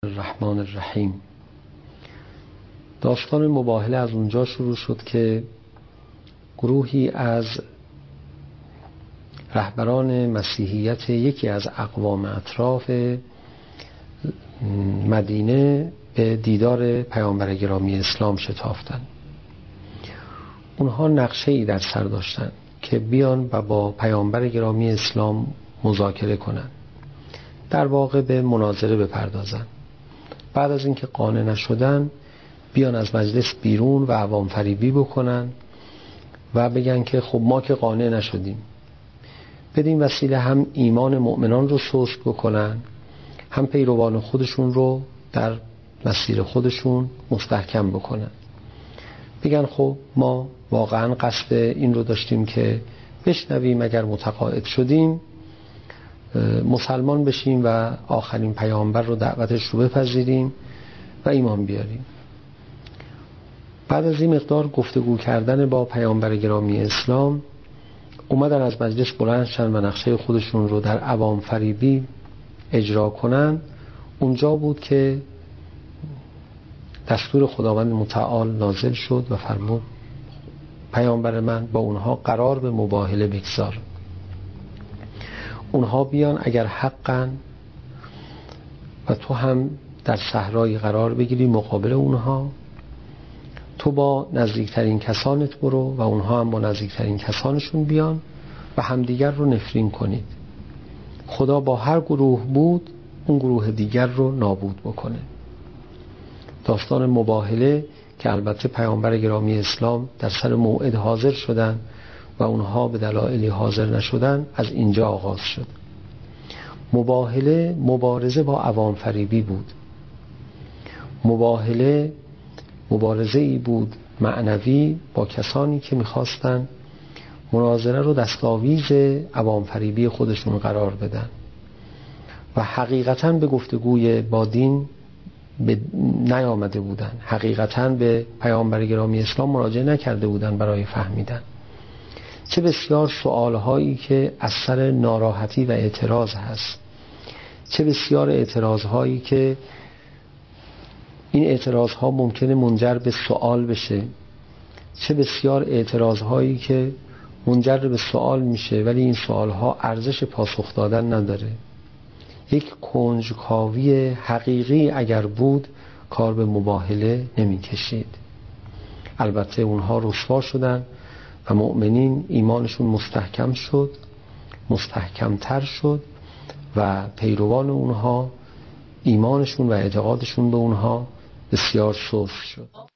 الرحمن الرحیم. داستان مباهله از اونجا شروع شد که گروهی از رهبران مسیحیت یکی از اقوام اطراف مدینه به دیدار پیامبر گرامی اسلام شتافتند. اونها نقشه‌ای در سر داشتن که بیان و با پیامبر گرامی اسلام مذاکره کنن، در واقع به مناظره بپردازن. بعد از اینکه قانع نشدن بیان از مجلس بیرون و عوام فریبی بکنن و بگن که خب ما که قانع نشدیم. بدین وسیله هم ایمان مؤمنان رو سست بکنن، هم پیروان خودشون رو در مسیر خودشون مستحکم بکنن. بگن خب ما واقعا قصد این رو داشتیم که بشنویم، اگر متقاعد شدیم مسلمان بشیم و آخرین پیامبر رو دعوتش رو بپذیریم و ایمان بیاریم. بعد از این مقدار گفتگو کردن با پیامبر گرامی اسلام اومدن از مجلس بلند شدن و نقشه خودشون رو در عوام فریبی اجرا کنن. اونجا بود که دستور خداوند متعال نازل شد و فرمود پیامبر من با اونها قرار به مباهله بگذار. اونها بیان اگر حقن و تو هم در صحرای قرار بگیری مقابل اونها، تو با نزدیکترین کسانت برو و اونها هم با نزدیکترین کسانشون بیان و همدیگر رو نفرین کنید. خدا با هر گروه بود اون گروه دیگر رو نابود بکنه. داستان مباهله که البته پیامبر گرامی اسلام در سر موعد حاضر شدن و اونها به دلایلی حاضر نشدن از اینجا آغاز شد. مباهله مبارزه با عوام فریبی بود. مباهله مبارزه ای بود معنوی با کسانی که میخواستن مناظره رو دستاویز عوام فریبی خودشون قرار بدن و حقیقتاً به گفتگوی با دین نیامده بودن، حقیقتاً به پیامبر گرامی اسلام مراجعه نکرده بودن برای فهمیدن. چه بسیار سوالهایی که از سر ناراحتی و اعتراض هست، چه بسیار اعتراضهایی که این اعتراضها ممکنه منجر به سوال بشه، چه بسیار اعتراضهایی که منجر به سوال میشه ولی این سوالها ارزش پاسخ دادن نداره. یک کنجکاوی حقیقی اگر بود کار به مباهله نمی کشید. البته اونها رسوا شدن و مؤمنین ایمانشون مستحکم شد، مستحکمتر شد و پیروان اونها ایمانشون و اعتقادشون به اونها بسیار سست شد.